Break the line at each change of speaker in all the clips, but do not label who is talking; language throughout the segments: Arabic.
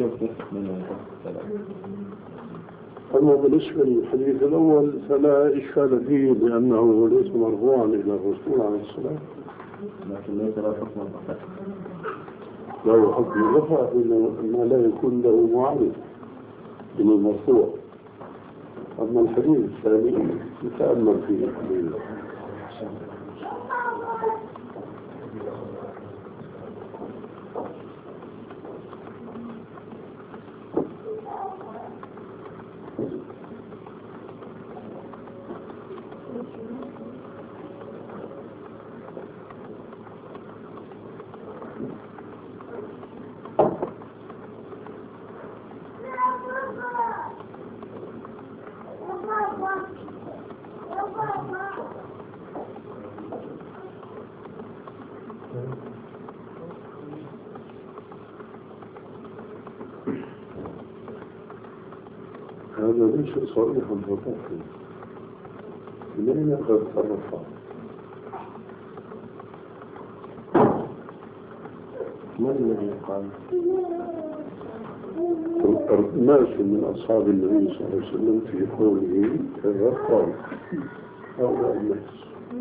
كيف تفرق بين الثلاث؟
أما بالنسبة للحديث الأول فلا إشكال فيه لأنه ليس مرفوعا إلى الرسول عليه السلام،
لكن ليس له حكم الرفع.
له حكم الرفع ما لا يكون له معارض من المرفوع. أما الحديث الثاني نتأمل فيه قليلا. هذا ليس صريحا بطاقا، من أخذ الرفع؟
من الذي قال؟
ناس من أصحاب النبي صلى الله عليه وسلم في قوله كذا قال هؤلاء الناس.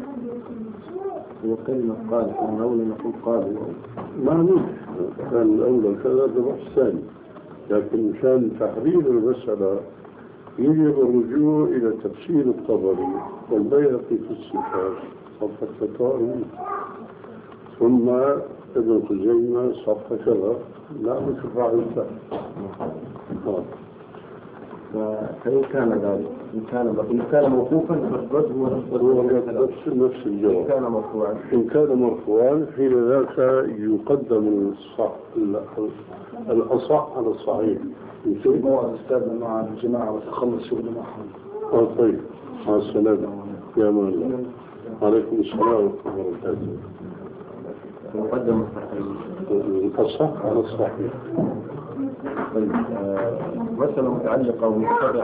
هو كلمة قال، كان الأولى نقول قال.
ما نجح كان الأولى كذا بحث ثاني، لكن مشان تحرير المسألة يجب الرجوع إلى تفسير الطبري والبيهقي في الصفات صفحة 43 ثم ابن خزيمة صفحة كذا لا مشفع الفهم.
فإن كان ذلك إن كان موقوفا فالرد هو
نفس الجواب.
إن كان مرفوعا
حين ذاك يقدم الأصح على الصحيح.
هو أستاذنا مع الجماعة وتخلص شغل معهم.
طيب مع السلامة يا مان الله. عليكم السلام ورحمة الله وبركاته.
مقدم
الأصح على الصحيح.
طيب مسألة متعلقة